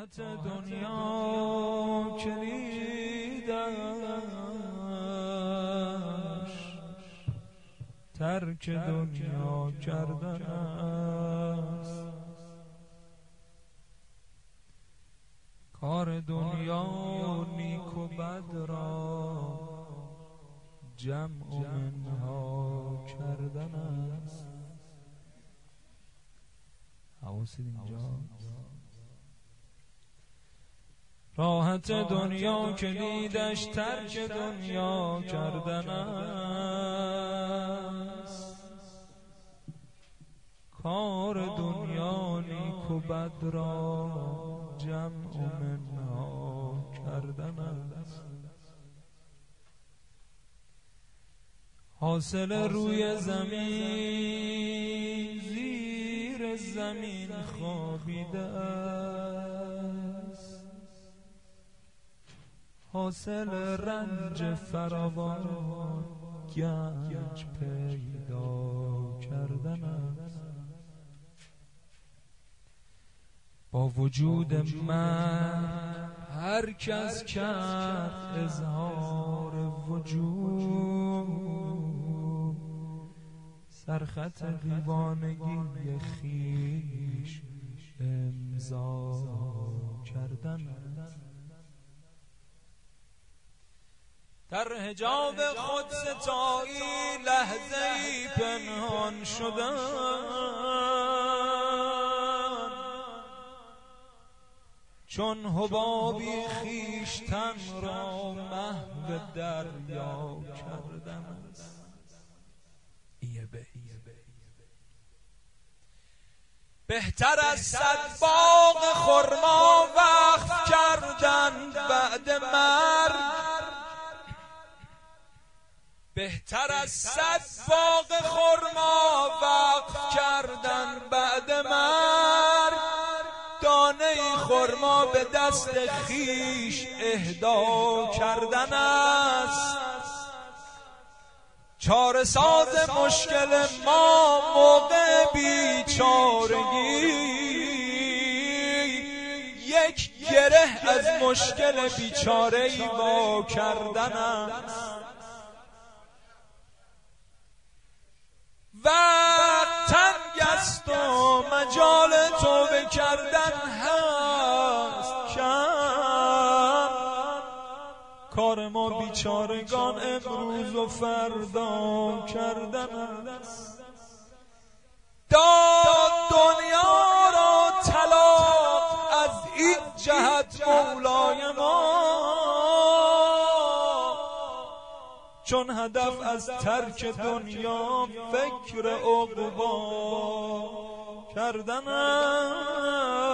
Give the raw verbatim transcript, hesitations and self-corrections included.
راحت دنیا کلیدش ترک دنیا کردن است. کار دنیا نیک و بد را جمع و منها کردن است. حواست اینجا. راحت دنیا کلیدش ترک دنیا کردن است. کار دنیا نیک و بد را جمع و منها کردن است. حاصل روی زمین زیر زمین خوابیده است. حاصل رنج فراوان گنج پیدا کردن است. با وجود من هر کس کرد اظهار وجود، سرخط دیوانگی خویش امضا کردن است. در حجاب خود ستایی لحظه‌ای پنهان شدن، چون حبابی خویشتن را محو دریا کردن است. بهتر از صد باغ خرما وقف کردن بعد مرگ، بهتر از صد باغ خرما وقف کردن بعد مرگ، دانه خرما به دست خویش اهدا کردن است. چاره ساز مشکل ما موقع بیچارگی، یک گره از مشکل بیچاره‌ای وا کردن است. وقت تنگ است و مجال توبه کردن هست کم. کار ما بیچارگان امروز و فردا کردن است. داد دنیا را طلاق از این جهت مولای ما، چون هدف از ترک دنیا فکر عقبا کردن است.